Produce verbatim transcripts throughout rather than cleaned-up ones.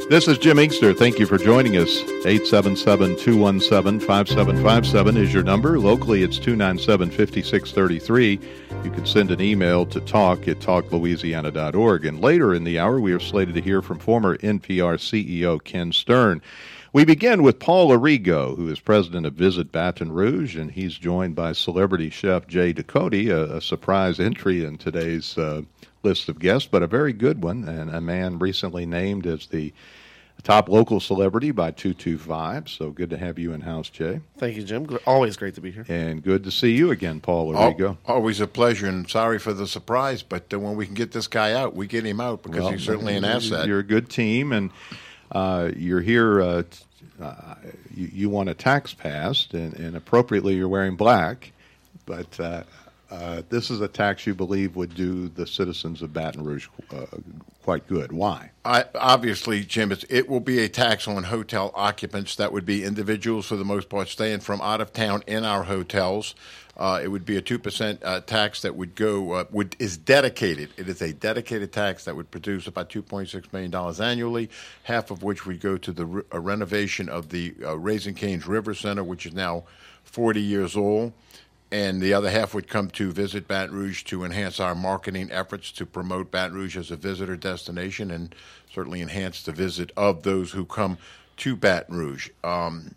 This is Jim Inkster. Thank you for joining us. eight seven seven, two one seven, five seven five seven is your number. Locally, it's two nine seven, five six three three. You can send an email to talk at talk louisiana dot org. And later in the hour, we are slated to hear from former N P R C E O Ken Stern. We begin with Paul Arrigo, who is president of Visit Baton Rouge, and he's joined by celebrity chef Jay Ducote, a, a surprise entry in today's uh, list of guests, but a very good one, and a man recently named as the top local celebrity by two two five. So good to have you in-house, Jay. Thank you, Jim. Always great to be here. And good to see you again, Paul Arrigo. Always a pleasure, and sorry for the surprise, but uh, when we can get this guy out, we get him out because well, he's certainly an asset. You're a good team, and uh, you're here. Uh, uh, you, you want a tax passed, and, and appropriately you're wearing black, but uh, uh, this is a tax you believe would do the citizens of Baton Rouge uh, quite good. Why? I, obviously, Jim, it's, it will be a tax on hotel occupants. That would be individuals, for the most part, staying from out of town in our hotels. Uh, it would be a two percent uh, tax that would go, uh, would is dedicated. It is a dedicated tax that would produce about two point six million dollars annually, half of which would go to the re- a renovation of the uh, Raising Cane's River Center, which is now forty years old. And the other half would come to Visit Baton Rouge to enhance our marketing efforts to promote Baton Rouge as a visitor destination and certainly enhance the visit of those who come to Baton Rouge. Um,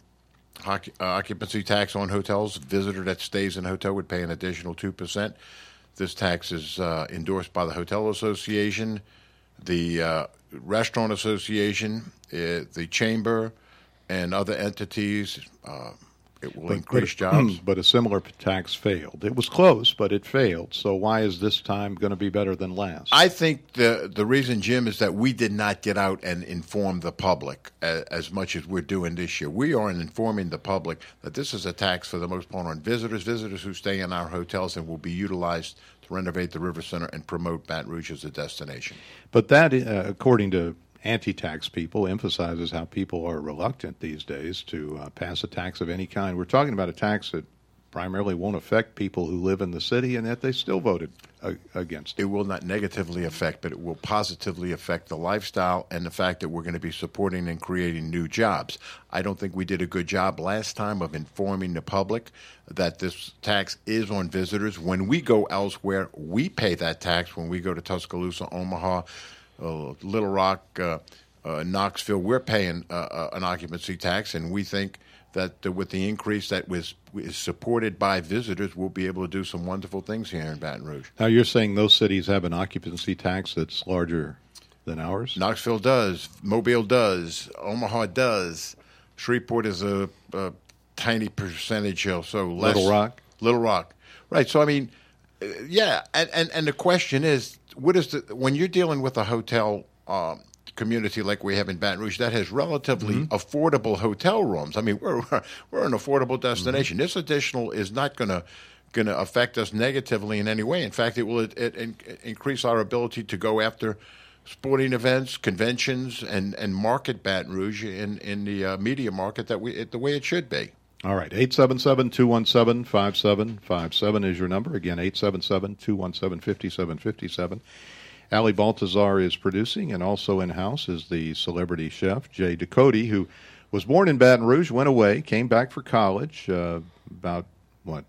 occupancy tax on hotels. Visitor that stays in a hotel would pay an additional two percent. This tax is uh, endorsed by the Hotel Association, the uh, Restaurant Association, uh, the Chamber, and other entities. Uh, It will but, increase but, jobs. But a similar tax failed. It was close, but it failed. So why is this time going to be better than last? I think the the reason, Jim, is that we did not get out and inform the public as, as much as we're doing this year. We are informing the public that this is a tax for the most part on visitors, visitors who stay in our hotels and will be utilized to renovate the River Center and promote Baton Rouge as a destination. But that, uh, according to anti-tax people, emphasizes how people are reluctant these days to uh, pass a tax of any kind. We're talking about a tax that primarily won't affect people who live in the city, and yet they still voted uh, against it. It will not negatively affect, but it will positively affect the lifestyle and the fact that we're going to be supporting and creating new jobs. I don't think we did a good job last time of informing the public that this tax is on visitors. When we go elsewhere, we pay that tax. When we go to Tuscaloosa, Omaha, Uh, Little Rock, uh, uh, Knoxville, we're paying uh, uh, an occupancy tax, and we think that uh, with the increase that was is supported by visitors, we'll be able to do some wonderful things here in Baton Rouge. Now, you're saying those cities have an occupancy tax that's larger than ours? Knoxville does. Mobile does. Omaha does. Shreveport is a, a tiny percentage or so less. Little Rock? Little Rock. Right. So, I mean, uh, yeah, and, and, and the question is, what is the when you're dealing with a hotel um, community like we have in Baton Rouge that has relatively mm-hmm. affordable hotel rooms? I mean, we're we're an affordable destination. Mm-hmm. This additional is not going to going to affect us negatively in any way. In fact, it will it, it, it increase our ability to go after sporting events, conventions, and, and market Baton Rouge in in the uh, media market that we it, the way it should be. All right, eight seven seven, two one seven, five seven five seven is your number. Again, eight seven seven, two one seven, five seven five seven. Ali Baltazar is producing, and also in-house is the celebrity chef, Jay Ducote, who was born in Baton Rouge, went away, came back for college uh, about, what,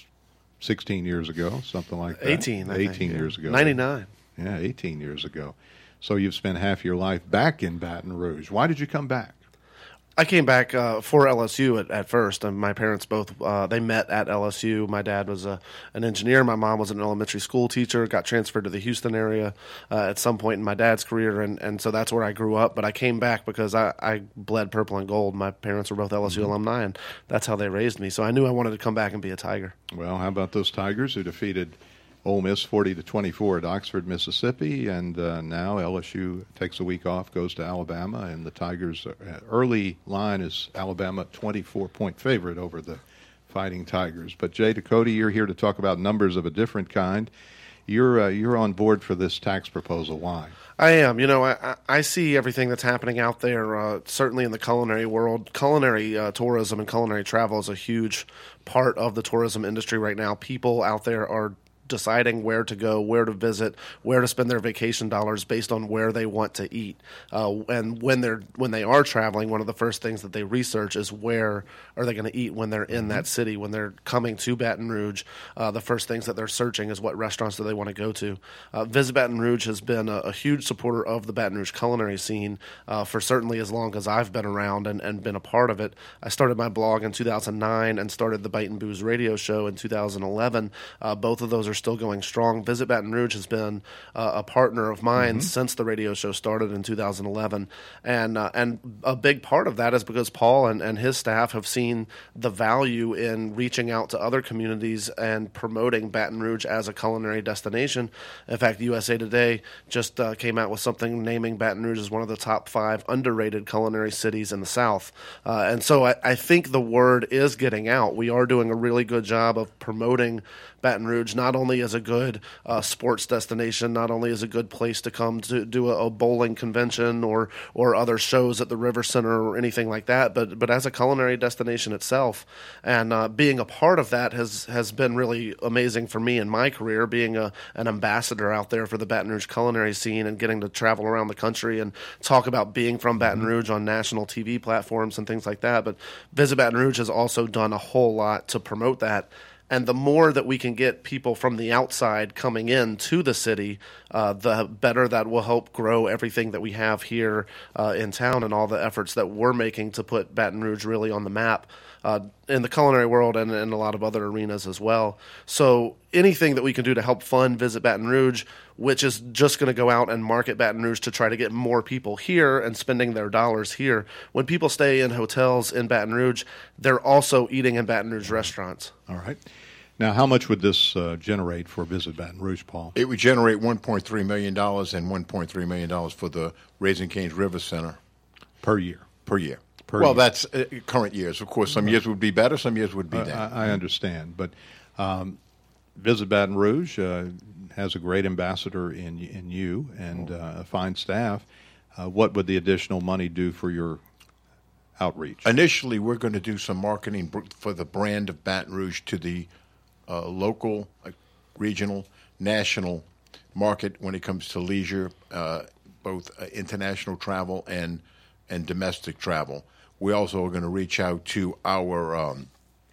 sixteen years ago, something like that? eighteen, I eighteen think, years yeah. ago. ninety-nine. Yeah, eighteen years ago. So you've spent half your life back in Baton Rouge. Why did you come back? I came back uh, for L S U at, at first. And my parents both uh, they met at L S U. My dad was a, an engineer. My mom was an elementary school teacher. Got transferred to the Houston area uh, at some point in my dad's career, and, and so that's where I grew up. But I came back because I, I bled purple and gold. My parents were both L S U mm-hmm. alumni, and that's how they raised me. So I knew I wanted to come back and be a Tiger. Well, how about those Tigers who defeated Ole Miss forty to twenty-four at Oxford, Mississippi, and uh, now L S U takes a week off, goes to Alabama, and the Tigers' uh, early line is Alabama twenty-four point favorite over the Fighting Tigers. But Jay Ducote, you're here to talk about numbers of a different kind. You're uh, you're on board for this tax proposal. Why? I am. You know, I, I see everything that's happening out there, uh, certainly in the culinary world. Culinary uh, tourism and culinary travel is a huge part of the tourism industry right now. People out there are deciding where to go, where to visit, where to spend their vacation dollars based on where they want to eat. Uh, and when they're when they are traveling, one of the first things that they research is where are they going to eat when they're in that city. When they're coming to Baton Rouge, uh, the first things that they're searching is what restaurants do they want to go to. Uh, Visit Baton Rouge has been a, a huge supporter of the Baton Rouge culinary scene uh, for certainly as long as I've been around and, and been a part of it. I started my blog in two thousand nine and started the Bite and Booze radio show in two thousand eleven. Uh, both of those are still going strong. Visit Baton Rouge has been uh, a partner of mine mm-hmm. since the radio show started in two thousand eleven. And uh, and a big part of that is because Paul and, and his staff have seen the value in reaching out to other communities and promoting Baton Rouge as a culinary destination. In fact, U S A Today just uh, came out with something naming Baton Rouge as one of the top five underrated culinary cities in the South. Uh, and so I, I think the word is getting out. We are doing a really good job of promoting Baton Rouge, not only as a good uh, sports destination, not only as a good place to come to do a, a bowling convention or or other shows at the River Center or anything like that, but but as a culinary destination itself. And uh, being a part of that has has been really amazing for me in my career, being a, an ambassador out there for the Baton Rouge culinary scene and getting to travel around the country and talk about being from Baton Rouge on national T V platforms and things like that. But Visit Baton Rouge has also done a whole lot to promote that. And the more that we can get people from the outside coming in to the city, uh, the better that will help grow everything that we have here uh, in town and all the efforts that we're making to put Baton Rouge really on the map uh, in the culinary world and in a lot of other arenas as well. So anything that we can do to help fund Visit Baton Rouge, which is just going to go out and market Baton Rouge to try to get more people here and spending their dollars here. When people stay in hotels in Baton Rouge, they're also eating in Baton Rouge restaurants. All right. Now, how much would this uh, generate for Visit Baton Rouge, Paul? It would generate one point three million dollars and one point three million dollars for the Raising Cane's River Center. Per year? Per year. Per well, year. that's uh, current years. Of course, some right. years would be better, some years would be uh, down. I, I understand. But um, Visit Baton Rouge uh, has a great ambassador in, in you and uh, a fine staff. Uh, what would the additional money do for your outreach? Initially, we're going to do some marketing for the brand of Baton Rouge to the Uh, local, uh, regional, national market when it comes to leisure, uh, both uh, international travel and and domestic travel. We also are going to reach out to our um,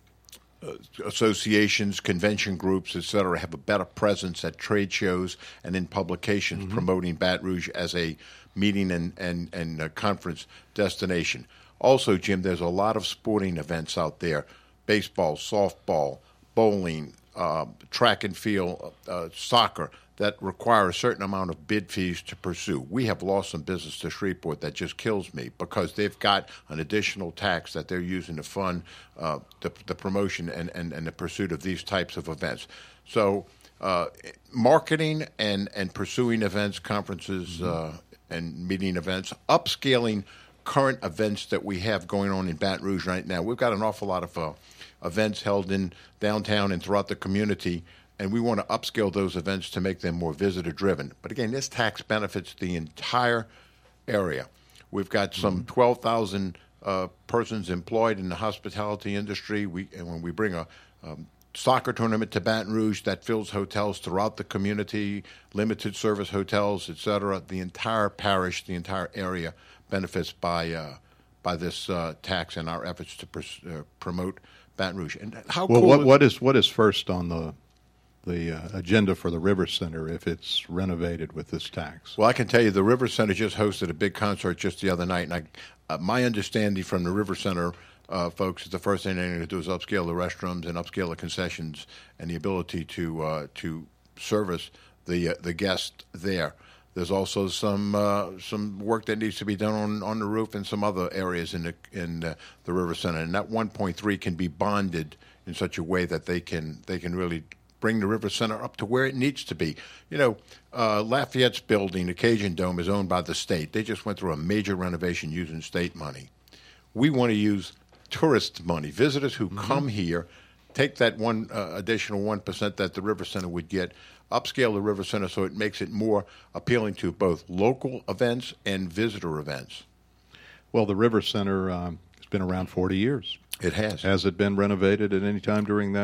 uh, associations, convention groups, et cetera, have a better presence at trade shows and in publications mm-hmm. promoting Baton Rouge as a meeting and, and, and uh, conference destination. Also, Jim, there's a lot of sporting events out there, baseball, softball, bowling, uh, track and field, uh, soccer, that require a certain amount of bid fees to pursue. We have lost some business to Shreveport that just kills me because they've got an additional tax that they're using to fund uh, the, the promotion and, and, and the pursuit of these types of events. So uh, marketing and, and pursuing events, conferences, mm-hmm. uh, and meeting events, upscaling current events that we have going on in Baton Rouge right now. We've got an awful lot of uh, events held in downtown and throughout the community, and we want to upscale those events to make them more visitor-driven. But again, this tax benefits the entire area. We've got some mm-hmm. twelve thousand uh, persons employed in the hospitality industry. We, and when we bring a um, soccer tournament to Baton Rouge, that fills hotels throughout the community, limited service hotels, et cetera. The entire parish, the entire area benefits by uh, by this uh, tax and our efforts to pers- uh, promote Baton Rouge. And how well, cool what, is, what is what is first on the the uh, agenda for the River Center if it's renovated with this tax? Well, I can tell you the River Center just hosted a big concert just the other night, and I, uh, my understanding from the River Center uh, folks is the first thing they're going to do is upscale the restrooms and upscale the concessions and the ability to uh, to service the uh, the guest there. There's also some uh, some work that needs to be done on, on the roof and some other areas in the in the, the River Center, and that one point three can be bonded in such a way that they can they can really bring the River Center up to where it needs to be. You know, uh, Lafayette's building, the Cajun Dome, is owned by the state. They just went through a major renovation using state money. We want to use tourist money, visitors who mm-hmm. come here, take that one uh, additional one percent that the River Center would get, upscale the River Center so it makes it more appealing to both local events and visitor events. Well, the River Center um, has been around forty years. It has. Has it been renovated at any time during that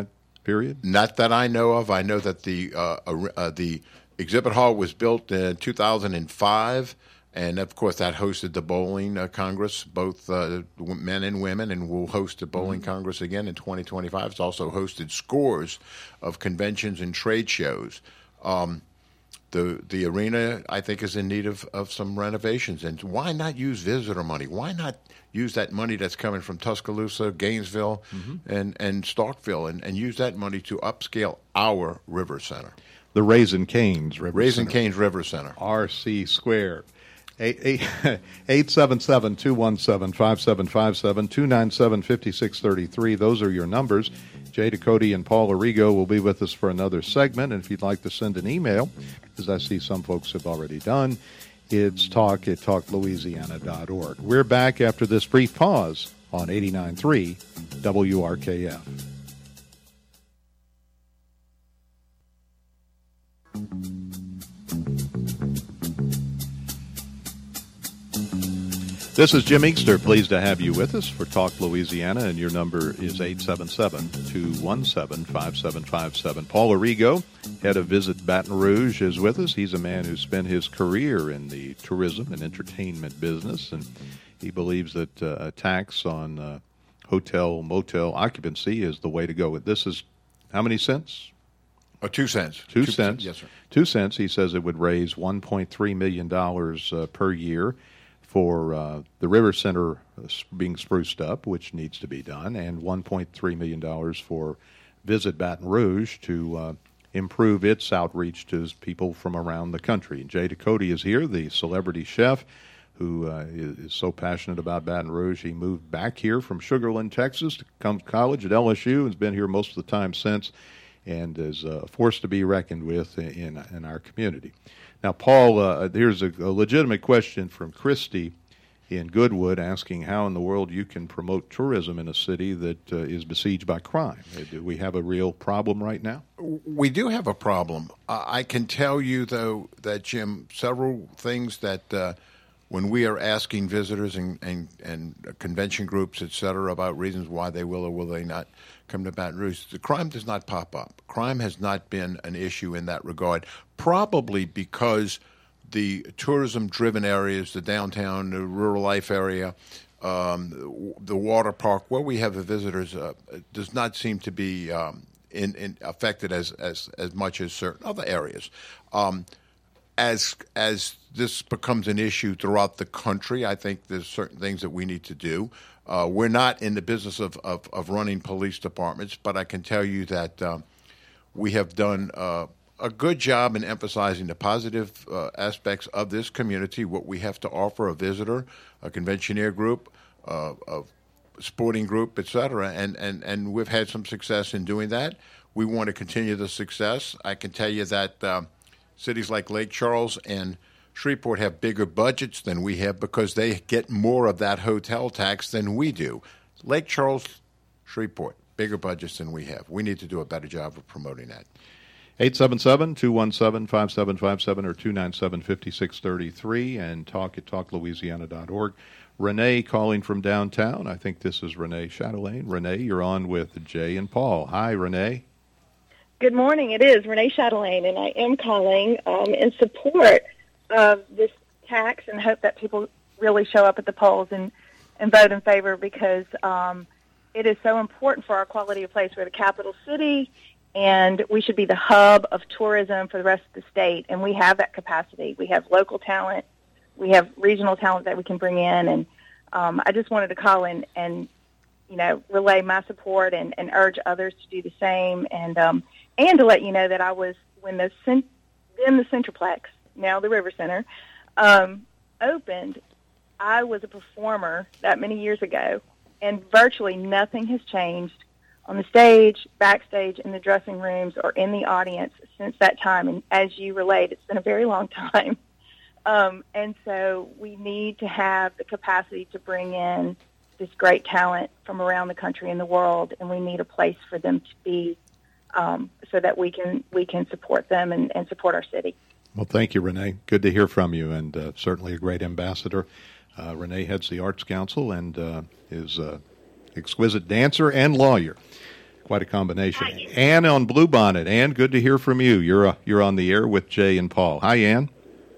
period? Not that I know of. I know that the uh, uh, the exhibit hall was built in two thousand five, and of course that hosted the bowling uh, congress, both uh, men and women, and will host the bowling mm-hmm. congress again in twenty twenty-five. It's also hosted scores of conventions and trade shows. Um, the the arena, I think, is in need of, of some renovations. And why not use visitor money? Why not use that money that's coming from Tuscaloosa, Gainesville, mm-hmm. and, and Starkville, and, and use that money to upscale our River Center? The Raising Cane's River Raising Center. Cane's River Center. R C Squared. eight seven seven, two one seven, five seven five seven, two nine seven, five six three three. Those are your numbers. Jay Ducote and Paul Arrigo will be with us for another segment. And if you'd like to send an email, as I see some folks have already done, it's talk at talk louisiana dot org. We're back after this brief pause on eighty-nine point three W R K F. This is Jim Inkster. Pleased to have you with us for Talk Louisiana, and your number is eight seven seven, two one seven, five seven five seven. Paul Arrigo, head of Visit Baton Rouge, is with us. He's a man who spent his career in the tourism and entertainment business, and he believes that uh, a tax on uh, hotel, motel occupancy is the way to go. This is how many cents? Oh, two cents. Two, two cents. Yes, sir. Two cents. He says it would raise one point three million dollars uh, per year for uh, the River Center being spruced up, which needs to be done, and one point three million dollars for Visit Baton Rouge to uh, improve its outreach to people from around the country. And Jay Ducote is here, the celebrity chef who uh, is, is so passionate about Baton Rouge. He moved back here from Sugar Land, Texas, to come to college at L S U, and has been here most of the time since, and is a force to be reckoned with in, in our community. Now, Paul, uh, here's a, a legitimate question from Christy in Goodwood asking how in the world you can promote tourism in a city that uh, is besieged by crime. Do we have a real problem right now? We do have a problem. Uh, I can tell you, though, that, Jim, several things that uh, when we are asking visitors and, and, and convention groups, et cetera, about reasons why they will or will they not come to Baton Rouge, the crime does not pop up. Crime has not been an issue in that regard, probably because the tourism-driven areas, the downtown, the rural life area, um, the water park, where we have the visitors, uh, does not seem to be um, in, in affected as, as, as much as certain other areas. Um, as as this becomes an issue throughout the country, I think there's certain things that we need to do. Uh, we're not in the business of, of, of running police departments, but I can tell you that um, we have done uh, a good job in emphasizing the positive uh, aspects of this community, what we have to offer a visitor, a conventioneer group, uh, a sporting group, et cetera, and, and, and we've had some success in doing that. We want to continue the success. I can tell you that um, cities like Lake Charles and Shreveport have bigger budgets than we have because they get more of that hotel tax than we do. Lake Charles, Shreveport, bigger budgets than we have. We need to do a better job of promoting that. eight seven seven, two one seven, five seven five seven or two nine seven, five six three three and talk at talk louisiana dot org. Renee calling from downtown. I think this is Renee Chatelaine. Renee, you're on with Jay and Paul. Hi, Renee. Good morning. It is Renee Chatelaine, and I am calling um, in support of this tax and hope that people really show up at the polls and, and vote in favor because um, it is so important for our quality of place. We're the capital city, and we should be the hub of tourism for the rest of the state, and we have that capacity. We have local talent. We have regional talent that we can bring in, and um, I just wanted to call in and, you know, relay my support and, and urge others to do the same, and um, and to let you know that I was, when the then the Centraplex, now the River Center, um, opened, I was a performer that many years ago, and virtually nothing has changed on the stage, backstage, in the dressing rooms, or in the audience since that time. And as you relayed, it's been a very long time. Um, and so we need to have the capacity to bring in this great talent from around the country and the world, and we need a place for them to be um, so that we can we can support them and, and support our city. Well, thank you, Renee. Good to hear from you, and uh, certainly a great ambassador. Uh, Renee heads the Arts Council and uh, is an exquisite dancer and lawyer. Quite a combination. Hi. Ann on Bluebonnet. Ann, good to hear from you. You're uh, you're on the air with Jay and Paul. Hi, Ann.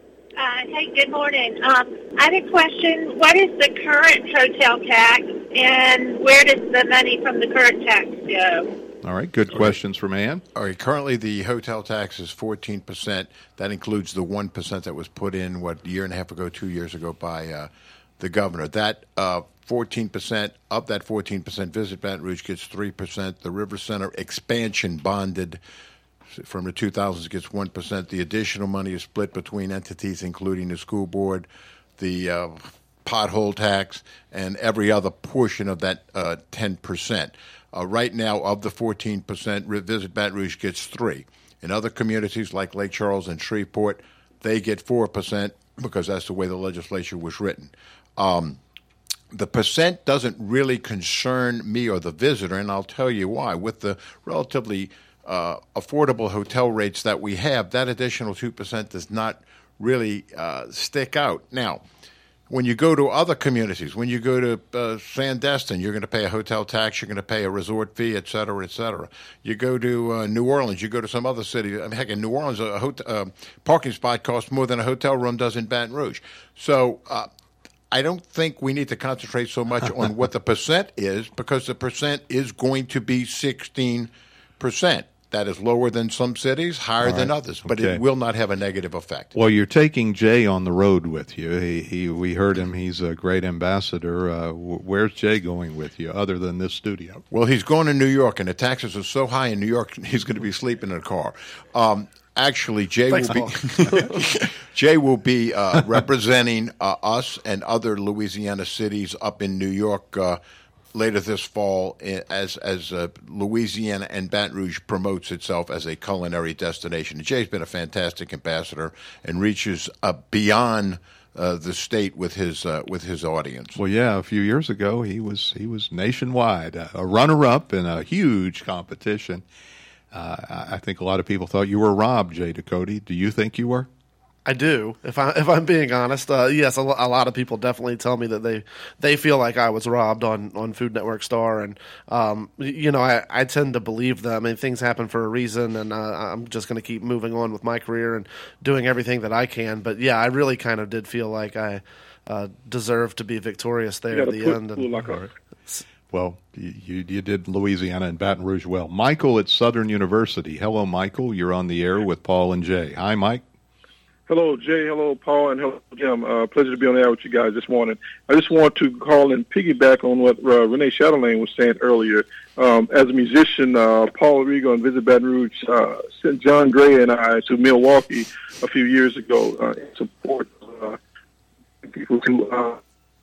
Uh, hey, good morning. Um, I had a question. What is the current hotel tax, and where does the money from the current tax go? All right, good questions from Ann. All right, currently the hotel tax is fourteen percent. That includes the one percent that was put in, what, a year and a half ago, two years ago by uh, the governor. That uh, fourteen percent, of that fourteen percent, Visit Baton Rouge gets three percent. The River Center expansion bonded from the two thousands gets one percent. The additional money is split between entities, including the school board, the uh, pothole tax, and every other portion of that uh, ten percent. Uh, right now, of the fourteen percent, Visit Baton Rouge gets three. In other communities like Lake Charles and Shreveport, they get four percent because that's the way the legislature was written. Um, the percent doesn't really concern me or the visitor, and I'll tell you why. With the relatively uh, affordable hotel rates that we have, that additional two percent does not really uh, stick out. Now, when you go to other communities, when you go to uh, Sandestin, you're going to pay a hotel tax, you're going to pay a resort fee, et cetera, et cetera. You go to uh, New Orleans, you go to some other city. I mean, heck, in New Orleans, a hotel, uh, parking spot costs more than a hotel room does in Baton Rouge. So uh, I don't think we need to concentrate so much on what the percent is, because the percent is going to be sixteen percent. That is lower than some cities, higher right. than others, but Okay. it will not have a negative effect. Well, you're taking Jay on the road with you. He, he we heard him. He's a great ambassador. Uh, where's Jay going with you, other than this studio? Well, he's going to New York, and the taxes are so high in New York, he's going to be sleeping in a car. Um, actually, Jay Thanks, will be Jay will be uh, representing uh, us and other Louisiana cities up in New York uh, later this fall, as as uh, Louisiana and Baton Rouge promotes itself as a culinary destination. Jay's been a fantastic ambassador and reaches uh, beyond uh, the state with his uh, with his audience. Well, yeah, a few years ago he was he was nationwide, uh, a runner-up in a huge competition. Uh, I think a lot of people thought you were robbed, Jay Ducote. Do you think you were? I do. If I if I'm being honest, uh, yes, a, lo- a lot of people definitely tell me that they they feel like I was robbed on, on Food Network Star, and um, you know, I, I tend to believe them. I mean, things happen for a reason, and uh, I'm just going to keep moving on with my career and doing everything that I can. But yeah, I really kind of did feel like I uh, deserved to be victorious there at the put, end. And, like a, Well, you, you did Louisiana and Baton Rouge well. Michael at Southern University. Hello, Michael. You're on the air with Paul and Jay. Hi, Mike. Hello, Jay. Hello, Paul, and hello, Jim. Uh, pleasure to be on the air with you guys this morning. I just want to call and piggyback on what uh, Renee Chatelain was saying earlier. Um, as a musician, uh, Paul Arrigo and Visit Baton Rouge uh, sent John Gray and I to Milwaukee a few years ago uh, in support of uh, people who. Uh,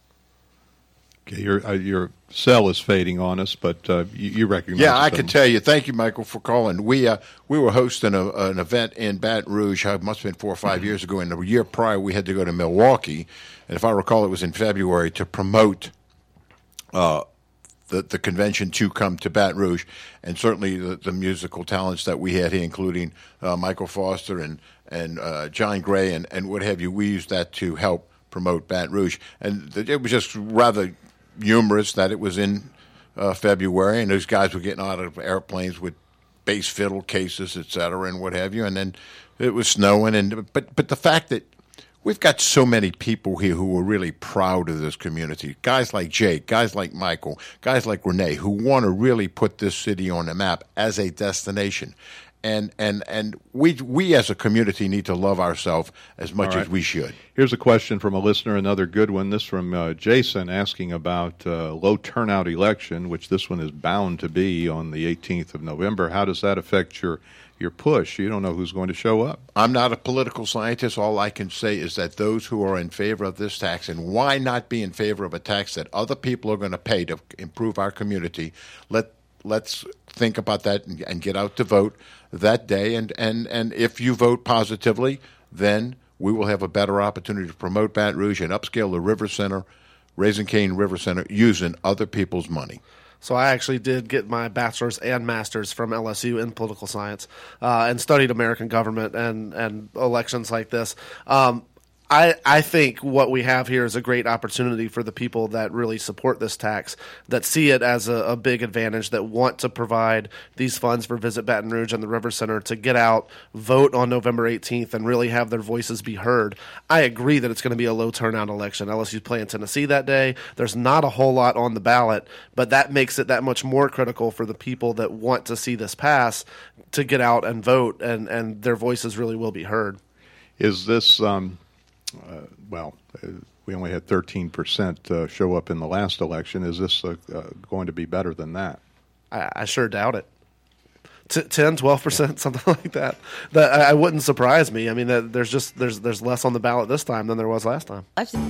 Okay, your uh, your cell is fading on us, but uh, you, you recognize. Yeah, I them. can tell you. Thank you, Michael, for calling. We uh, we were hosting a, an event in Baton Rouge. It must have been four or five years ago. And the year prior, we had to go to Milwaukee, and if I recall, it was in February to promote uh, the the convention to come to Baton Rouge, and certainly the, the musical talents that we had here, including uh, Michael Foster and and uh, John Gray and, and what have you. We used that to help promote Baton Rouge, and it was just rather humorous that it was in uh, February, and those guys were getting out of airplanes with bass fiddle cases, et cetera, and what have you. And then it was snowing, and but but the fact that we've got so many people here who are really proud of this community, guys like Jake, guys like Michael, guys like Renee, who want to really put this city on the map as a destination. And and and we we as a community need to love ourselves as much All right. as we should. Here's a question from a listener, another good one. This from uh, Jason asking about uh, low turnout election, which this one is bound to be on the eighteenth of November. How does that affect your your push? You don't know who's going to show up. I'm not a political scientist. All I can say is that those who are in favor of this tax, and why not be in favor of a tax that other people are going to pay to improve our community, let let's think about that and, and get out to vote that day. And, and, and if you vote positively, then we will have a better opportunity to promote Baton Rouge and upscale the River Center, Raising Cane River Center, using other people's money. So I actually did get my bachelor's and master's from L S U in political science uh, and studied American government and, and elections like this. Um, I, I think what we have here is a great opportunity for the people that really support this tax, that see it as a, a big advantage, that want to provide these funds for Visit Baton Rouge and the River Center to get out, vote on November eighteenth, and really have their voices be heard. I agree that it's going to be a low turnout election. L S U's playing Tennessee that day. There's not a whole lot on the ballot, but that makes it that much more critical for the people that want to see this pass to get out and vote, and, and their voices really will be heard. Is this... Um Uh, well, uh, we only had thirteen percent uh, show up in the last election. Is this uh, uh, going to be better than that? I, I sure doubt it. T- ten, twelve percent, something like that. That I, I wouldn't surprise me. I mean, that there's just there's there's less on the ballot this time than there was last time.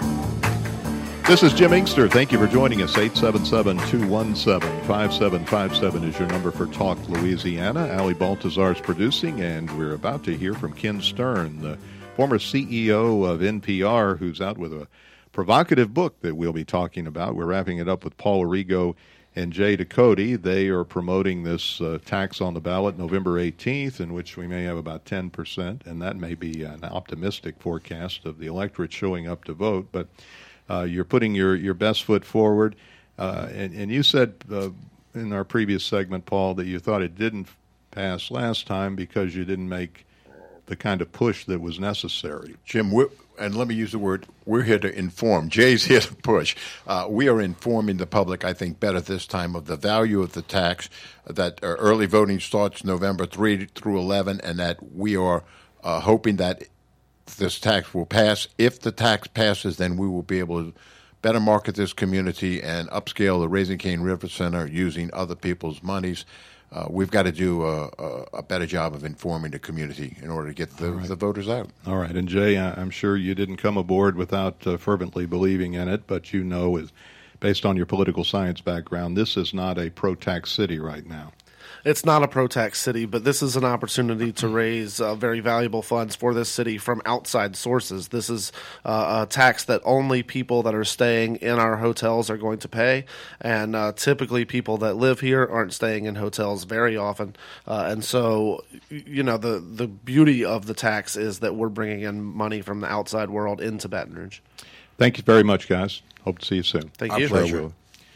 This is Jim Inkster. Thank you for joining us. eight seven seven, two one seven, five seven five seven is your number for Talk Louisiana. Ali Baltazar is producing, and we're about to hear from Ken Stern, the former C E O of N P R, who's out with a provocative book that we'll be talking about. We're wrapping it up with Paul Arrigo and Jay Ducote. They are promoting this uh, tax on the ballot November eighteenth, in which we may have about ten percent, and that may be an optimistic forecast of the electorate showing up to vote. But uh, you're putting your, your best foot forward. Uh, and, and you said uh, in our previous segment, Paul, that you thought it didn't pass last time because you didn't make the kind of push that was necessary. Jim, we're, and let me use the word, we're here to inform. Jay's here to push. Uh, we are informing the public, I think, better this time of the value of the tax, that uh, early voting starts November third through eleven, and that we are uh, hoping that this tax will pass. If the tax passes, then we will be able to better market this community and upscale the Raising Cane River Center using other people's monies. Uh, we've got to do a, a, a better job of informing the community in order to get the, right. the voters out. All right. And, Jay, I'm sure you didn't come aboard without uh, fervently believing in it, but you know, is, based on your political science background, this is not a pro-tax city right now. It's not a pro-tax city, but this is an opportunity to raise uh, very valuable funds for this city from outside sources. This is uh, a tax that only people that are staying in our hotels are going to pay, and uh, typically people that live here aren't staying in hotels very often. Uh, and so, you know, the, the beauty of the tax is that we're bringing in money from the outside world into Baton Rouge. Thank you very much, guys. Hope to see you soon. Thank Our you. pleasure.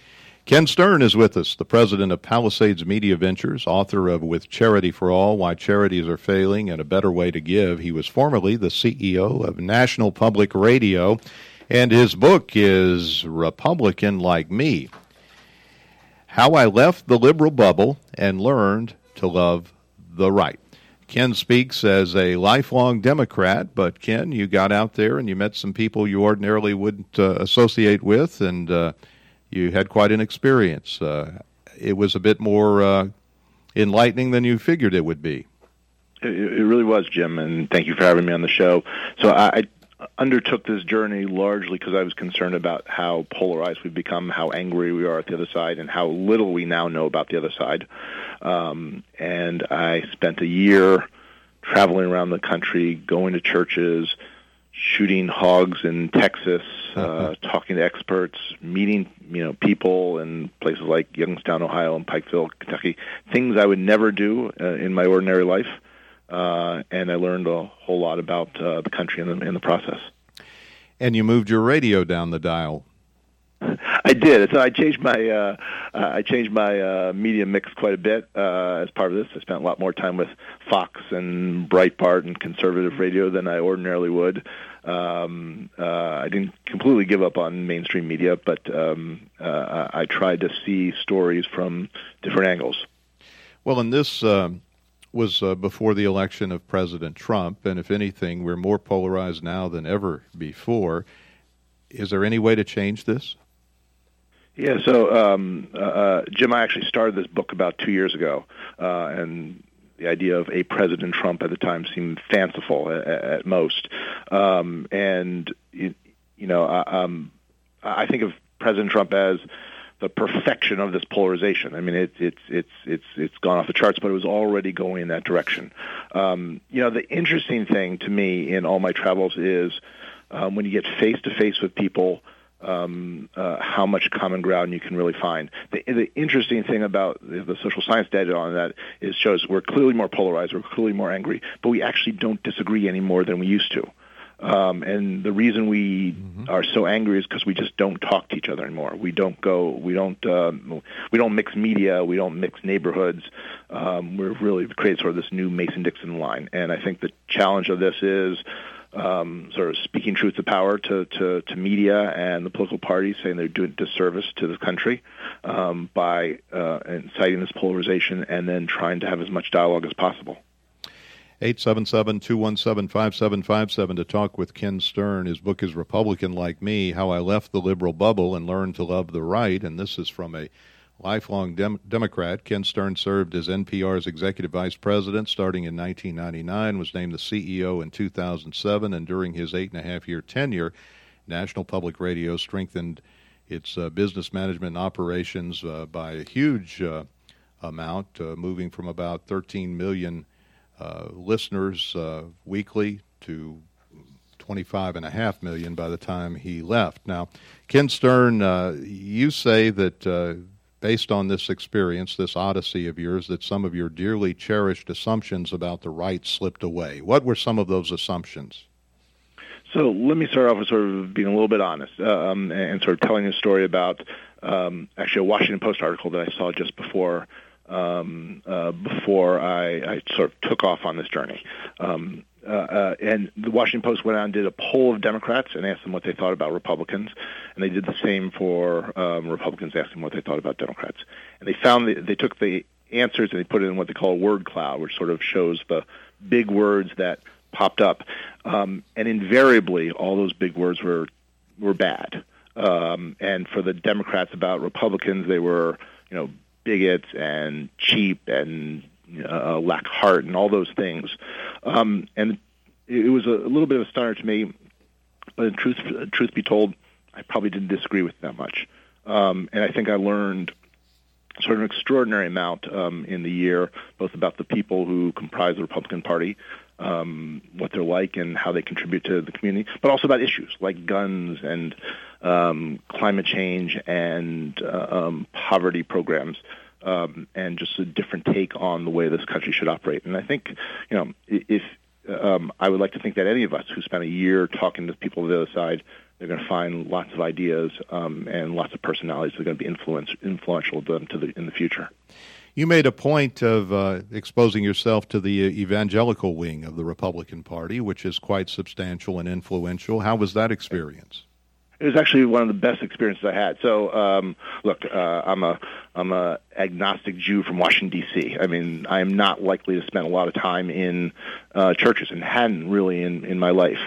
Ken Stern is with us, the president of Palisades Media Ventures, author of With Charity for All, Why Charities Are Failing and a Better Way to Give. He was formerly the C E O of National Public Radio, and his book is Republican Like Me, How I Left the Liberal Bubble and Learned to Love the Right. Ken speaks as a lifelong Democrat, but Ken, you got out there and you met some people you ordinarily wouldn't uh, associate with, and uh, you had quite an experience. Uh, it was a bit more uh, enlightening than you figured it would be. It, it really was, Jim, and thank you for having me on the show. So I, I undertook this journey largely because I was concerned about how polarized we've become, how angry we are at the other side, and how little we now know about the other side. Um, and I spent a year traveling around the country, going to churches, shooting hogs in Texas, uh, talking to experts, meeting you know people in places like Youngstown, Ohio, and Pikeville, Kentucky, things I would never do uh, in my ordinary life, uh, and I learned a whole lot about uh, the country in the, in the process. And you moved your radio down the dial. I did. So I changed my uh, uh, I changed my uh, media mix quite a bit uh, as part of this. I spent a lot more time with Fox and Breitbart and conservative radio than I ordinarily would. Um, uh, I didn't completely give up on mainstream media, but um, uh, I tried to see stories from different angles. Well, and this uh, was uh, before the election of President Trump, and if anything, we're more polarized now than ever before. Is there any way to change this? Yeah, so, um, uh, Jim, I actually started this book about two years ago, uh, and the idea of a President Trump at the time seemed fanciful at, at most. Um, and, you, you know, uh, um, I think of President Trump as the perfection of this polarization. I mean, it, it's it's it's it's gone off the charts, but it was already going in that direction. Um, you know, the interesting thing to me in all my travels is um, when you get face-to-face with people, Um, uh, how much common ground you can really find. The, the interesting thing about the, the social science data on that is shows we're clearly more polarized, we're clearly more angry, but we actually don't disagree any more than we used to. Um, and the reason we mm-hmm. are so angry is because we just don't talk to each other anymore. We don't go. We don't. Um, we don't mix media. We don't mix neighborhoods. Um, we've really created sort of this new Mason-Dixon line. And I think the challenge of this is um, sort of speaking truth to power to, to, to media and the political parties, saying they're doing disservice to the country um, by uh, inciting this polarization, and then trying to have as much dialogue as possible. eight seven seven, two one seven, five seven five seven to talk with Ken Stern. His book is Republican Like Me, How I Left the Liberal Bubble and Learned to Love the Right, and this is from a lifelong Dem- Democrat. Ken Stern served as N P R's executive vice president starting in nineteen ninety-nine, was named the C E O in two thousand seven, and during his eight-and-a-half-year tenure, National Public Radio strengthened its uh, business management and operations uh, by a huge uh, amount, uh, moving from about thirteen million Uh, listeners uh, weekly to twenty-five and a half million by the time he left. Now, Ken Stern, uh, you say that uh, based on this experience, this odyssey of yours, that some of your dearly cherished assumptions about the right slipped away. What were some of those assumptions? So let me start off with sort of being a little bit honest um, and sort of telling a story about um, actually a Washington Post article that I saw just before Um, uh, before I, I sort of took off on this journey. Um, uh, uh, and the Washington Post went out and did a poll of Democrats and asked them what they thought about Republicans. And they did the same for um, Republicans, asked them what they thought about Democrats. And they found that they took the answers and they put it in what they call a word cloud, which sort of shows the big words that popped up. Um, and invariably, all those big words were, were bad. Um, and for the Democrats about Republicans, they were, you know, bigots and cheap and uh, lack heart and all those things. Um, and it was a, a little bit of a stunner to me, but in truth, truth be told, I probably didn't disagree with that much. Um, and I think I learned sort of an extraordinary amount um, in the year, both about the people who comprise the Republican Party, um, what they're like and how they contribute to the community, but also about issues like guns and um, climate change and uh, um, poverty programs, um, and just a different take on the way this country should operate. And I think, you know, if um, I would like to think that any of us who spent a year talking to people on the other side, they're going to find lots of ideas um, and lots of personalities that are going to be influence, influential to them to the, in the future. You made a point of uh, exposing yourself to the evangelical wing of the Republican Party, which is quite substantial and influential. How was that experience? It was actually one of the best experiences I had. So, um, look, uh, I'm a I'm a agnostic Jew from Washington, D C. I mean, I am not likely to spend a lot of time in uh, churches, and hadn't really in, in my life.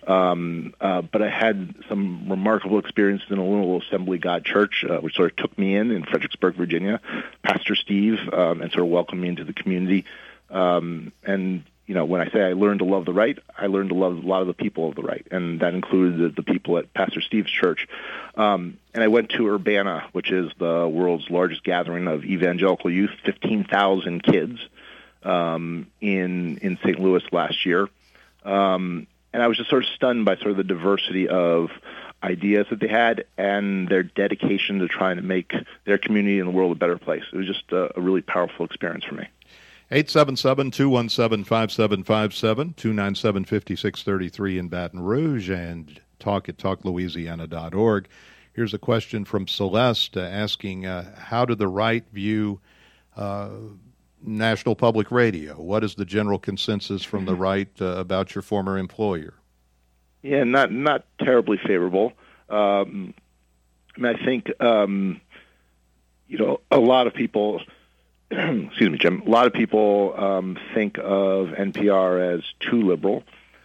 Um, uh, but I had some remarkable experiences in a little Assembly of God church, uh, which sort of took me in in Fredericksburg, Virginia. Pastor Steve, um, and sort of welcomed me into the community. Um, and You know, when I say I learned to love the right, I learned to love a lot of the people of the right, and that included the, the people at Pastor Steve's church. Um, and I went to Urbana, which is the world's largest gathering of evangelical youth, fifteen thousand kids um, in in Saint Louis last year. Um, and I was just sort of stunned by sort of the diversity of ideas that they had and their dedication to trying to make their community and the world a better place. It was just a, a really powerful experience for me. eight seven seven, two one seven, five seven five seven, two nine seven, five six three three in Baton Rouge, and talk at talk louisiana dot org. Here's a question from Celeste uh, asking, uh, how did the right view uh, National Public Radio? What is the general consensus from the right uh, about your former employer? Yeah, not not terribly favorable. Um, I mean, I think, um, you know, a lot of people... excuse me, Jim. A lot of people um, think of N P R as too liberal,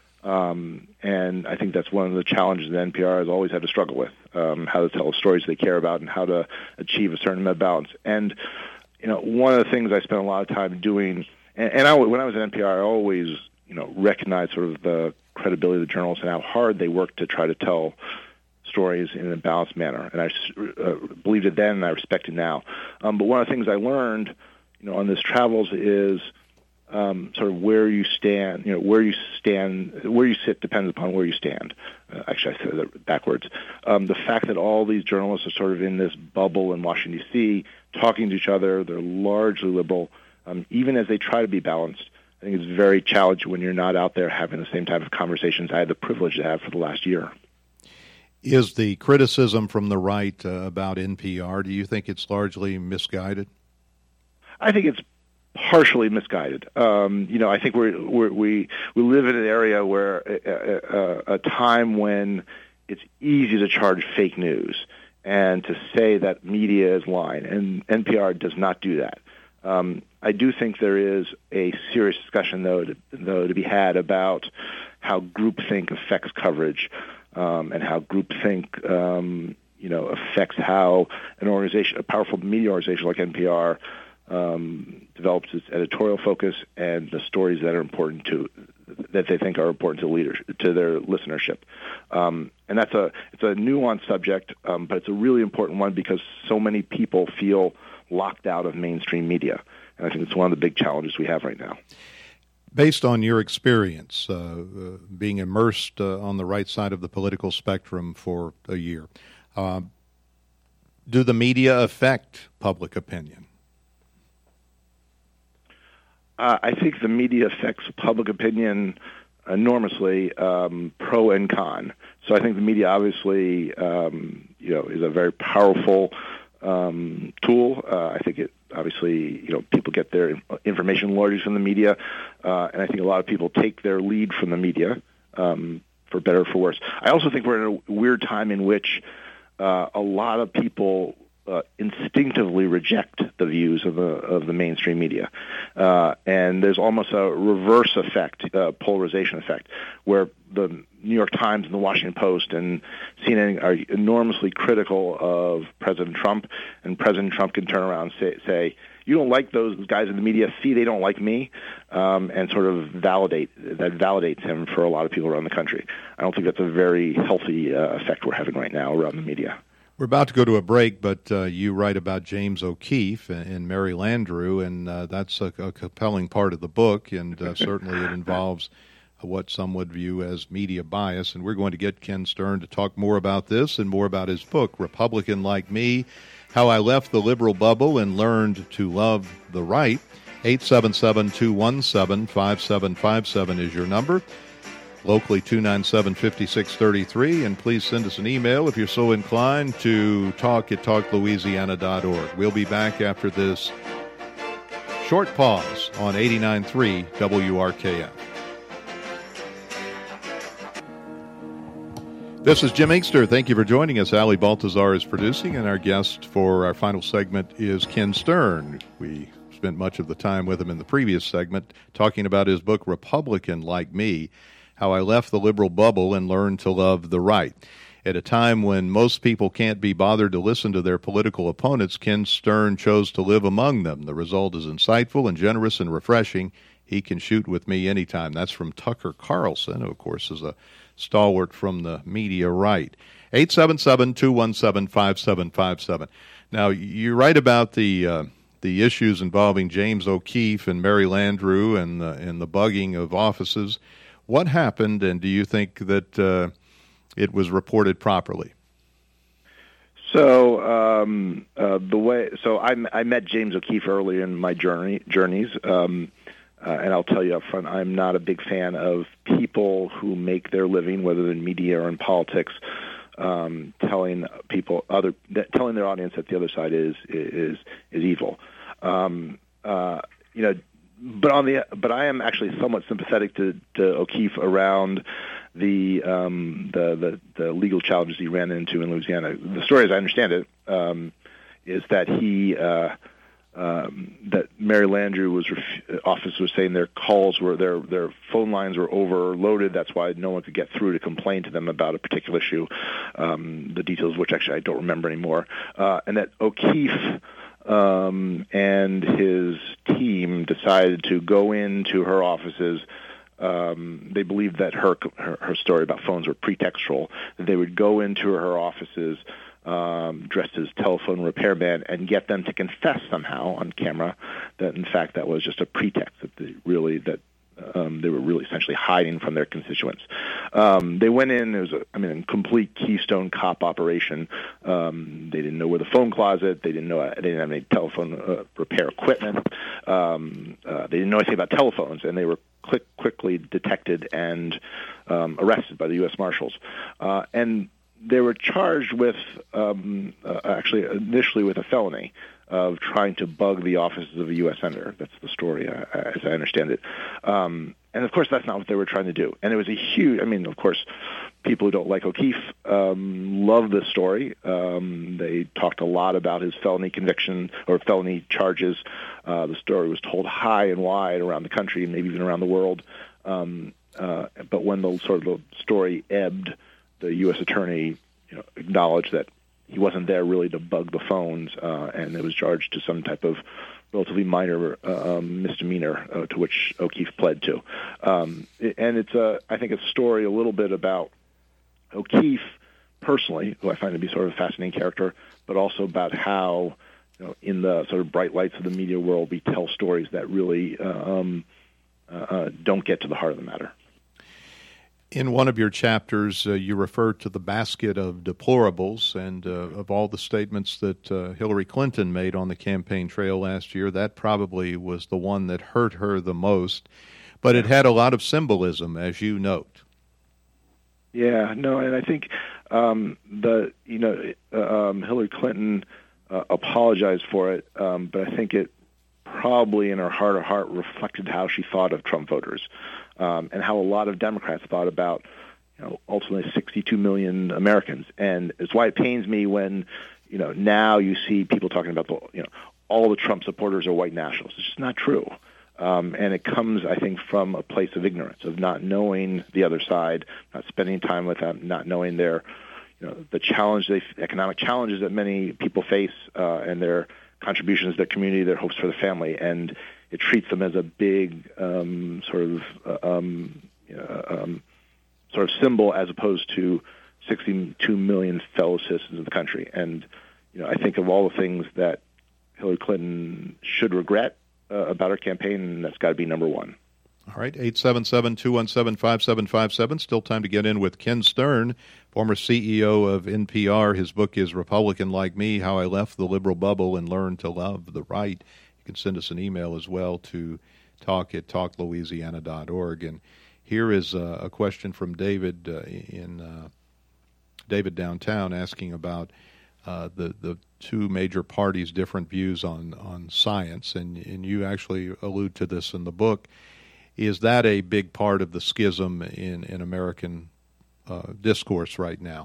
um, and I think that's one of the challenges that N P R has always had to struggle with, um, how to tell the stories they care about and how to achieve a certain amount of balance. And, you know, one of the things I spent a lot of time doing, and, and I, when I was at N P R, I always, you know, recognized sort of the credibility of the journalists and how hard they worked to try to tell stories in a balanced manner. And I uh, believed it then, and I respect it now. Um, but one of the things I learned, you know, on this travels is um, sort of where you stand. You know, where you stand, where you sit depends upon where you stand. Uh, actually, I said that backwards. Um, the fact that all these journalists are sort of in this bubble in Washington, D C, talking to each other, they're largely liberal. Um, even as they try to be balanced, I think it's very challenging when you're not out there having the same type of conversations I had the privilege to have for the last year. Is the criticism from the right uh, about N P R, do you think it's largely misguided? I think it's partially misguided. Um, you know, I think we're, we're, we we live in an area where a, a, a time when it's easy to charge fake news and to say that media is lying, and N P R does not do that. Um, I do think there is a serious discussion, though, to, though, to be had about how groupthink affects coverage, um, and how groupthink, um, you know, affects how an organization, a powerful media organization like N P R, um, develops its editorial focus and the stories that are important to, that they think are important to leadership, to their listenership. Um, and that's a it's a nuanced subject, um, but it's a really important one because so many people feel locked out of mainstream media. And I think it's one of the big challenges we have right now. Based on your experience, uh, uh, being immersed uh, on the right side of the political spectrum for a year, uh, do the media affect public opinion? Uh, I think the media affects public opinion enormously, um, pro and con. So I think the media obviously, um, you know, is a very powerful um, tool. Uh, I think it obviously, you know, people get their information largely from the media, uh, and I think a lot of people take their lead from the media, um, for better or for worse. I also think we're in a weird time in which uh, a lot of people Uh, instinctively reject the views of the of the mainstream media, uh, and there's almost a reverse effect, uh, polarization effect, where the New York Times and the Washington Post and C N N are enormously critical of President Trump, and President Trump can turn around and say, say you don't like those guys in the media, see, they don't like me, um, and sort of validate that validates him for a lot of people around the country. I don't think that's a very healthy uh, effect we're having right now around the media. We're about to go to a break, but uh, you write about James O'Keefe and Mary Landrieu, and uh, that's a, a compelling part of the book, and uh, certainly it involves what some would view as media bias. And we're going to get Ken Stern to talk more about this and more about his book, Republican Like Me, How I Left the Liberal Bubble and Learned to Love the Right. eight seven seven, two one seven, five seven five seven is your number. Locally, two nine seven, five six three three, and please send us an email if you're so inclined to talk at talk louisiana dot org. We'll be back after this short pause on eighty-nine point three W R K F. This is Jim Inkster. Thank you for joining us. Ali Baltazar is producing, and our guest for our final segment is Ken Stern. We spent much of the time with him in the previous segment talking about his book, Republican Like Me, How I Left the Liberal Bubble and Learned to Love the Right. At a time when most people can't be bothered to listen to their political opponents, Ken Stern chose to live among them. The result is insightful and generous and refreshing. He can shoot with me anytime. That's from Tucker Carlson, who, of course, is a stalwart from the media right. eight seven seven, two one seven, five seven five seven. Now, you write about the uh, the issues involving James O'Keefe and Mary Landrieu and the, and the bugging of offices. What happened, and do you think that uh, it was reported properly? So um, uh, the way, so I, I met James O'Keefe early in my journey journeys, um, uh, and I'll tell you up front, I'm not a big fan of people who make their living, whether in media or in politics, um, telling people other telling their audience that the other side is is is evil. Um, uh, you know. But on the but I am actually somewhat sympathetic to, to O'Keefe around the, um, the the the legal challenges he ran into in Louisiana. The story, as I understand it, um, is that he uh, um, that Mary Landrieu was ref- office was saying their calls were their their phone lines were overloaded. That's why no one could get through to complain to them about a particular issue. Um, the details, of which actually I don't remember anymore, uh, and that O'Keefe Um, and his team decided to go into her offices. Um, they believed that her, her her story about phones were pretextual. That they would go into her offices um, dressed as telephone repairman and get them to confess somehow on camera that in fact that was just a pretext. That they really that um, they were really essentially hiding from their constituents. Um, they went in. It was, a, I mean, a complete Keystone Cop operation. Um, they didn't know where the phone closet. They didn't know. They didn't have any telephone uh, repair equipment. Um, uh, they didn't know anything about telephones, and they were quick, quickly detected and um, arrested by the U S Marshals. Uh, and they were charged with, um, uh, actually, initially with a felony of trying to bug the offices of a U S senator. That's the story, uh, as I understand it. Um, and, of course, that's not what they were trying to do. And it was a huge, I mean, of course, people who don't like O'Keefe um, love this story. Um, they talked a lot about his felony conviction or felony charges. Uh, the story was told high and wide around the country and maybe even around the world. Um, uh, but when the sort of the story ebbed, the U S attorney, you know, acknowledged that he wasn't there really to bug the phones, uh, and it was charged to some type of relatively minor uh, um, misdemeanor uh, to which O'Keefe pled to. Um, and it's, a, I think, a story a little bit about O'Keefe personally, who I find to be sort of a fascinating character, but also about how, you know, in the sort of bright lights of the media world, we tell stories that really uh, um, uh, don't get to the heart of the matter. In one of your chapters, uh, you refer to the basket of deplorables, and uh, of all the statements that uh, Hillary Clinton made on the campaign trail last year, that probably was the one that hurt her the most. But it had a lot of symbolism, as you note. Yeah, no, and I think um, the you know uh, um, Hillary Clinton uh, apologized for it, um, but I think it probably in her heart of heart reflected how she thought of Trump voters. Um, and how a lot of Democrats thought about, you know, ultimately sixty-two million Americans. And it's why it pains me when, you know, now you see people talking about, the, you know, all the Trump supporters are white nationalists. It's just not true. Um, and it comes, I think, from a place of ignorance, of not knowing the other side, not spending time with them, not knowing their, you know, the challenge, they, economic challenges that many people face, uh, and their contributions to their community, their hopes for the family. And it treats them as a big um, sort of uh, um, uh, um, sort of symbol, as opposed to sixty-two million fellow citizens of the country. And you know, I think of all the things that Hillary Clinton should regret uh, about her campaign, and that's got to be number one. All right, eight seven seven, two one seven, five seven five seven. Still time to get in with Ken Stern, former C E O of N P R. His book is Republican Like Me, How I Left the Liberal Bubble and Learned to Love the Right. You can send us an email as well to talk at talk louisiana dot org. And here is a, a question from David uh, in uh, David downtown, asking about uh, the the two major parties' different views on on science, and and you actually allude to this in the book. Is that a big part of the schism in in American uh, discourse right now?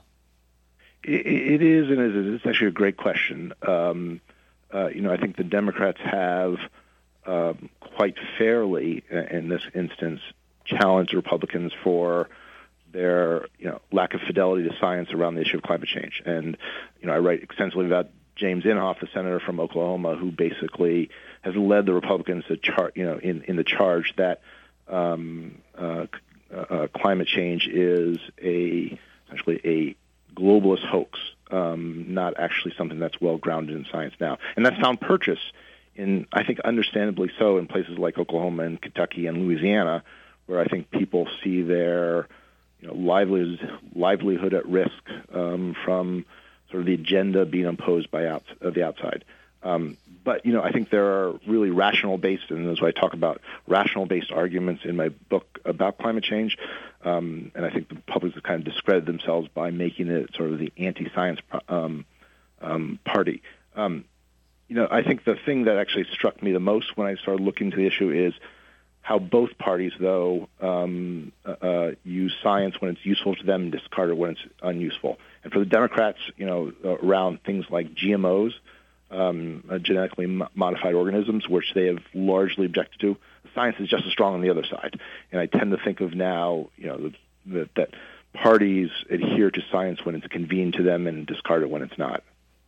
It, it is, and it is. It's actually a great question. Um, Uh, you know, I think the Democrats have um, quite fairly, in this instance, challenged Republicans for their, you know, lack of fidelity to science around the issue of climate change. And, you know, I write extensively about James Inhofe, the senator from Oklahoma, who basically has led the Republicans to char- you know, in, in the charge that um, uh, uh, climate change is a essentially a globalist hoax. Um, not actually something that's well grounded in science now. And that's found purchase in, I think understandably so, in places like Oklahoma and Kentucky and Louisiana, where I think people see their, you know, livelihood, livelihood at risk um, from sort of the agenda being imposed by out, uh, the outside. Um, but, you know, I think there are really rational-based, and that's why I talk about rational-based arguments in my book about climate change. Um, and I think the public has kind of discredited themselves by making it sort of the anti-science um, um, party. Um, you know, I think the thing that actually struck me the most when I started looking into the issue is how both parties, though, um, uh, use science when it's useful to them and discard it when it's unuseful. And for the Democrats, you know, around things like G M Os, um, uh, genetically modified organisms, which they have largely objected to, science is just as strong on the other side. And I tend to think of now, you know, that, that parties adhere to science when it's convenient to them and discard it when it's not.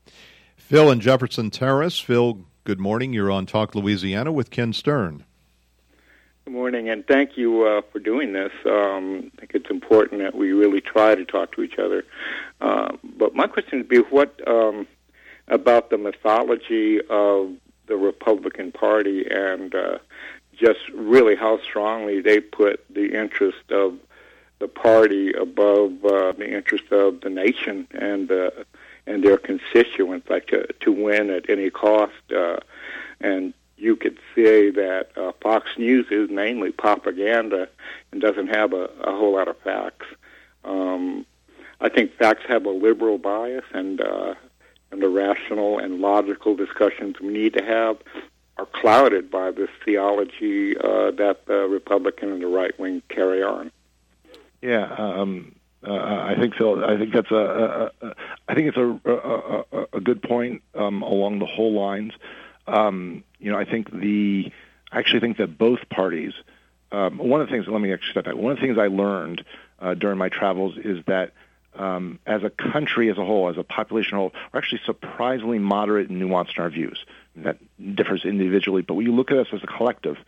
Phil in Jefferson Terrace. Phil, good morning. You're on Talk Louisiana with Ken Stern. Good morning, and thank you uh, for doing this. Um, I think it's important that we really try to talk to each other. Uh, but my question would be, what um, about the mythology of the Republican Party and uh, just really how strongly they put the interest of the party above uh, the interest of the nation and uh, and their constituents, like to, to win at any cost. Uh, and you could say that uh, Fox News is mainly propaganda and doesn't have a, a whole lot of facts. Um, I think facts have a liberal bias, and uh, and the rational and logical discussions we need to have are clouded by this theology uh, that the Republican and the right wing carry on. Yeah, um, uh, I think Phil. I think that's a. a, a I think it's a, a, a, a good point um, along the whole lines. Um, you know, I think the. I actually think that both parties. Um, one of the things. Let me actually step back. One of the things I learned uh, during my travels is that um, as a country as a whole, as a population whole, we're actually surprisingly moderate and nuanced in our views. That differs individually, but when you look at us as a collective,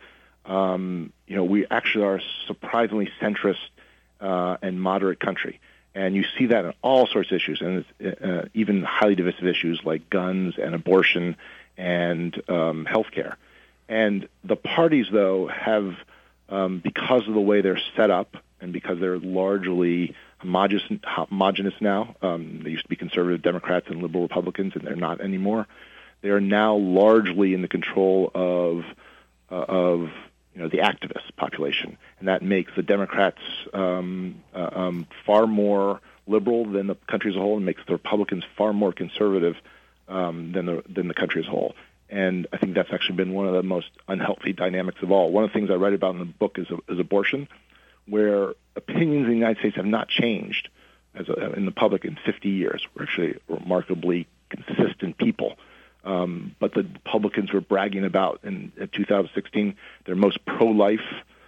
um, you know, we actually are a surprisingly centrist uh, and moderate country. And you see that in all sorts of issues, and it's, uh, even highly divisive issues like guns and abortion and um, health care. And the parties, though, have, um, because of the way they're set up and because they're largely homogenous, homogenous now, um, they used to be conservative Democrats and liberal Republicans, and they're not anymore. They are now largely in the control of uh, of you know the activist population, and that makes the Democrats um, uh, um, far more liberal than the country as a whole, and makes the Republicans far more conservative um, than the than the country as a whole. And I think that's actually been one of the most unhealthy dynamics of all. One of the things I write about in the book is, is abortion, where opinions in the United States have not changed as a, in the public in fifty years. We're actually remarkably consistent people. Um, but the Republicans were bragging about in, in two thousand sixteen their most pro-life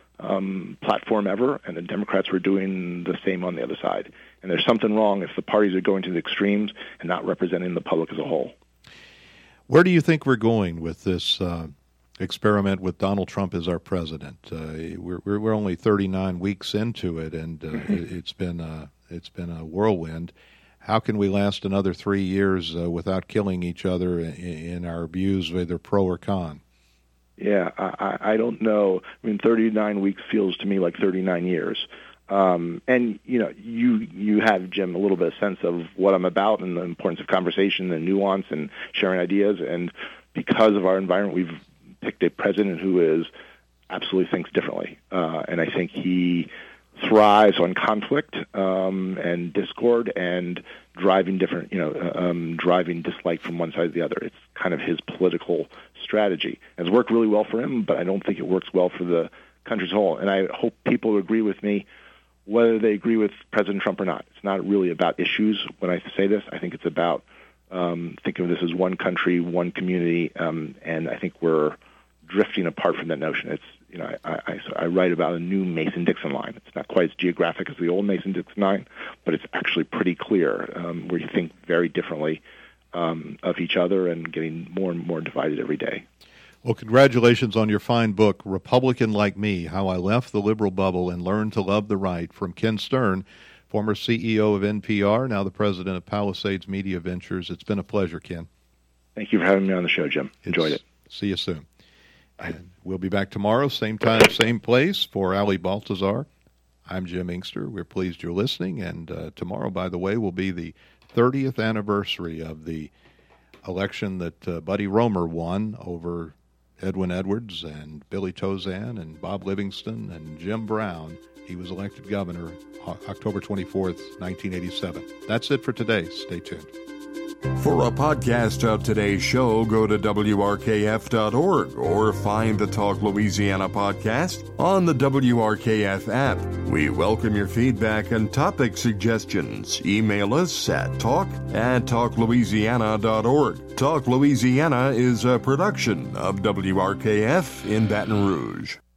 um, platform ever, and the Democrats were doing the same on the other side. And there's something wrong if the parties are going to the extremes and not representing the public as a whole. Where do you think we're going with this uh, experiment with Donald Trump as our president? Uh, we're, we're only thirty-nine weeks into it, and uh, it, it's been a, it's been a whirlwind. How can we last another three years uh, without killing each other in, in our views, whether pro or con? Yeah, I, I don't know. I mean, thirty-nine weeks feels to me like thirty-nine years. Um, and, you know, you you have, Jim, a little bit of sense of what I'm about and the importance of conversation and nuance and sharing ideas. And because of our environment, we've picked a president who is absolutely thinks differently. Uh, and I think he thrives on conflict um, and discord and driving different, you know, um, driving dislike from one side to the other. It's kind of his political strategy. It's worked really well for him, but I don't think it works well for the country as a whole. And I hope people agree with me, whether they agree with President Trump or not. It's not really about issues when I say this. I think it's about um, thinking of this as one country, one community, um, and I think we're drifting apart from that notion. It's You know, I, I, I write about a new Mason-Dixon line. It's not quite as geographic as the old Mason-Dixon line, but it's actually pretty clear um, where you think very differently um, of each other and getting more and more divided every day. Well, congratulations on your fine book, Republican Like Me, How I Left the Liberal Bubble and Learned to Love the Right, from Ken Stern, former C E O of N P R, now the president of Palisades Media Ventures. It's been a pleasure, Ken. Thank you for having me on the show, Jim. Enjoyed it's, it. See you soon. And we'll be back tomorrow, same time, same place. For Ali Baltazar, I'm Jim Inkster. We're pleased you're listening. And uh, tomorrow, by the way, will be the thirtieth anniversary of the election that uh, Buddy Roemer won over Edwin Edwards and Billy Tozan and Bob Livingston and Jim Brown. He was elected governor October twenty-fourth, nineteen eighty-seven. That's it for today. Stay tuned. For a podcast of today's show, go to W R K F dot org or find the Talk Louisiana podcast on the W R K F app. We welcome your feedback and topic suggestions. Email us at talk at talk louisiana dot org. Talk Louisiana is a production of W R K F in Baton Rouge.